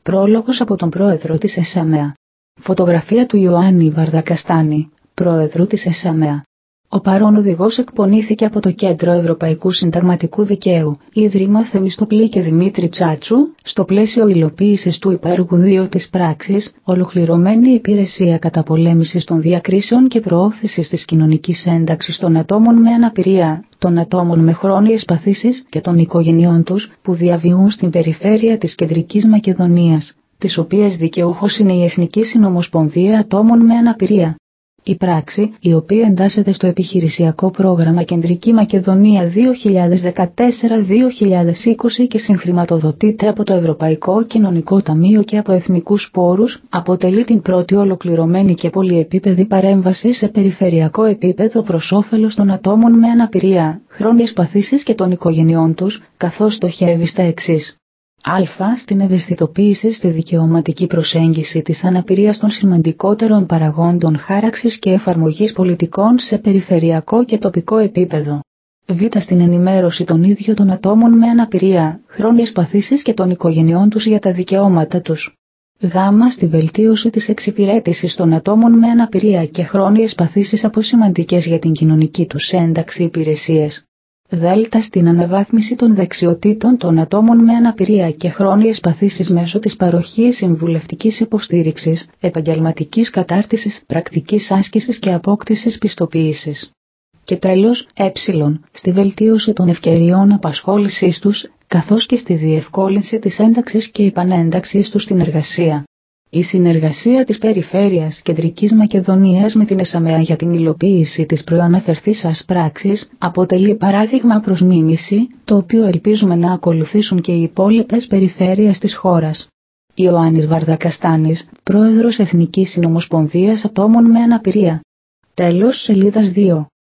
Πρόλογος από τον πρόεδρο της ΕΣΑΜΕΑ. Φωτογραφία του Ιωάννη Βαρδακαστάνη, πρόεδρου της ΕΣΑΜΕΑ. Ο παρόν οδηγός εκπονήθηκε από το Κέντρο Ευρωπαϊκού Συνταγματικού Δικαίου, Ίδρυμα Θεμιστοκλή και Δημήτρη Τσάτσου, στο πλαίσιο υλοποίησης του υπέργου 2 της πράξης, Ολοκληρωμένη Υπηρεσία Καταπολέμησης των Διακρίσεων και Προώθησης της Κοινωνικής Ένταξης των ατόμων με αναπηρία, των ατόμων με χρόνιες παθήσεις και των οικογενειών τους που διαβιούν στην περιφέρεια της Κεντρικής Μακεδονίας, της οποίας δικαιούχος είναι η Εθνική Συνομοσπονδία Ατόμων με Αναπηρία. Η πράξη, η οποία εντάσσεται στο επιχειρησιακό πρόγραμμα Κεντρική Μακεδονία 2014-2020 και συγχρηματοδοτείται από το Ευρωπαϊκό Κοινωνικό Ταμείο και από εθνικούς πόρους, αποτελεί την πρώτη ολοκληρωμένη και πολυεπίπεδη παρέμβαση σε περιφερειακό επίπεδο προς όφελος των ατόμων με αναπηρία, χρόνιες παθήσεις και των οικογενειών τους, καθώς στοχεύει στα εξής. Στην ευαισθητοποίηση στη δικαιωματική προσέγγιση της αναπηρίας των σημαντικότερων παραγόντων χάραξης και εφαρμογής πολιτικών σε περιφερειακό και τοπικό επίπεδο. Στην ενημέρωση των ίδιων των ατόμων με αναπηρία, χρόνιες παθήσεις και των οικογενειών τους για τα δικαιώματα τους. Στη βελτίωση της εξυπηρέτησης των ατόμων με αναπηρία και χρόνιες παθήσεις από σημαντικές για την κοινωνική τους ένταξη υπηρεσίες. Στην αναβάθμιση των δεξιοτήτων των ατόμων με αναπηρία και χρόνιες παθήσεις μέσω της παροχής συμβουλευτικής υποστήριξης, επαγγελματικής κατάρτισης, πρακτικής άσκησης και απόκτησης πιστοποίησης. Και τέλος, στη βελτίωση των ευκαιριών απασχόλησής τους, καθώς και στη διευκόλυνση της ένταξης και επανένταξης τους στην εργασία. Η συνεργασία της Περιφέρειας Κεντρικής Μακεδονίας με την ΕΣΑΜΕΑ για την υλοποίηση της προαναφερθήσας πράξης αποτελεί παράδειγμα προς μίμηση, το οποίο ελπίζουμε να ακολουθήσουν και οι υπόλοιπες περιφέρειες της χώρας. Ιωάννης Βαρδακαστάνης, Πρόεδρος Εθνικής Συνομοσπονδίας Ατόμων με Αναπηρία. Τέλος σελίδας 2.